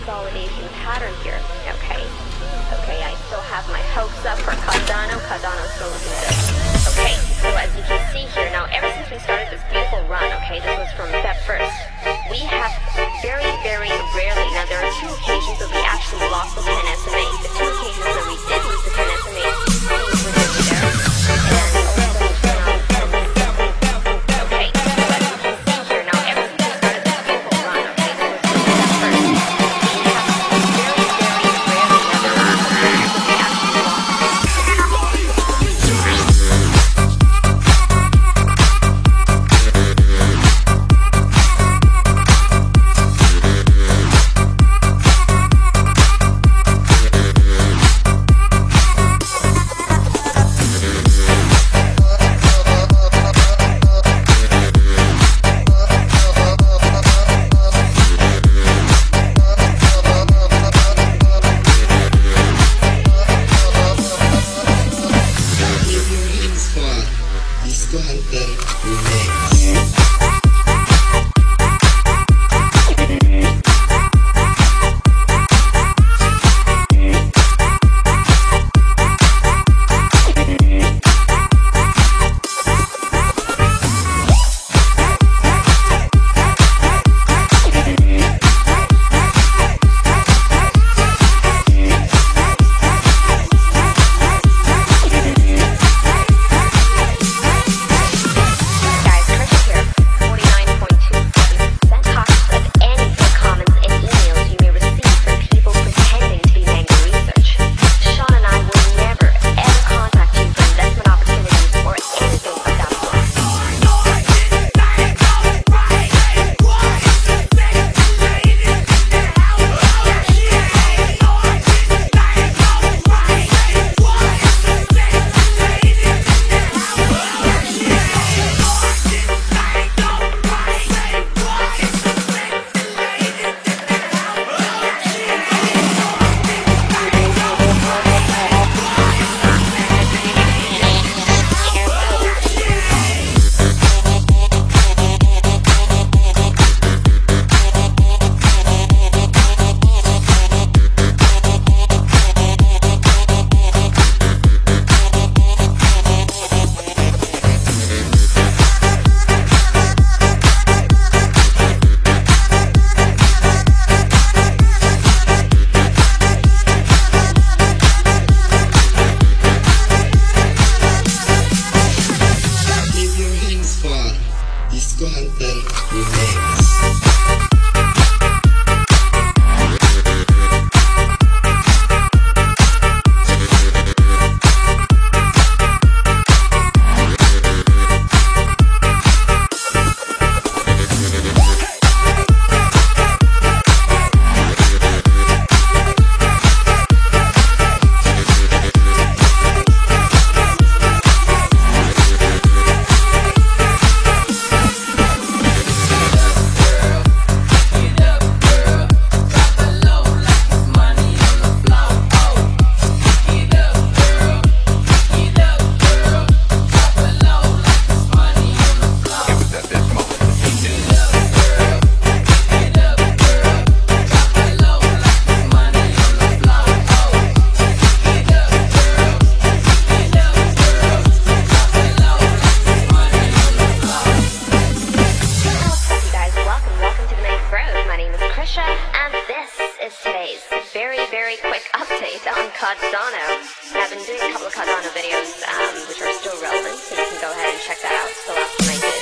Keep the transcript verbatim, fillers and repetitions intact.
consolidation pattern here, okay? Okay, I still have my hopes up for Cardano. Cardano's still looking good. Okay, so as you can see here, now ever since we started this beautiful run, okay, this was from February first, we have very, very rarely, now there are two occasions that we actually lost the ten S M A. The two occasions where we did lose the ten S M A, things were just there. And also, okay, so as you can see here, now ever since we started this beautiful run, okay, this was from February first, we have very, very rarely, now there are two occasions that we actually lost. Disco Hunter Remix. Disco Hunter Remix. And this is today's very, very quick update on Cardano. I've been doing a couple of Cardano videos, um, which are still relevant, so you can go ahead and check that out. It's the last one I did.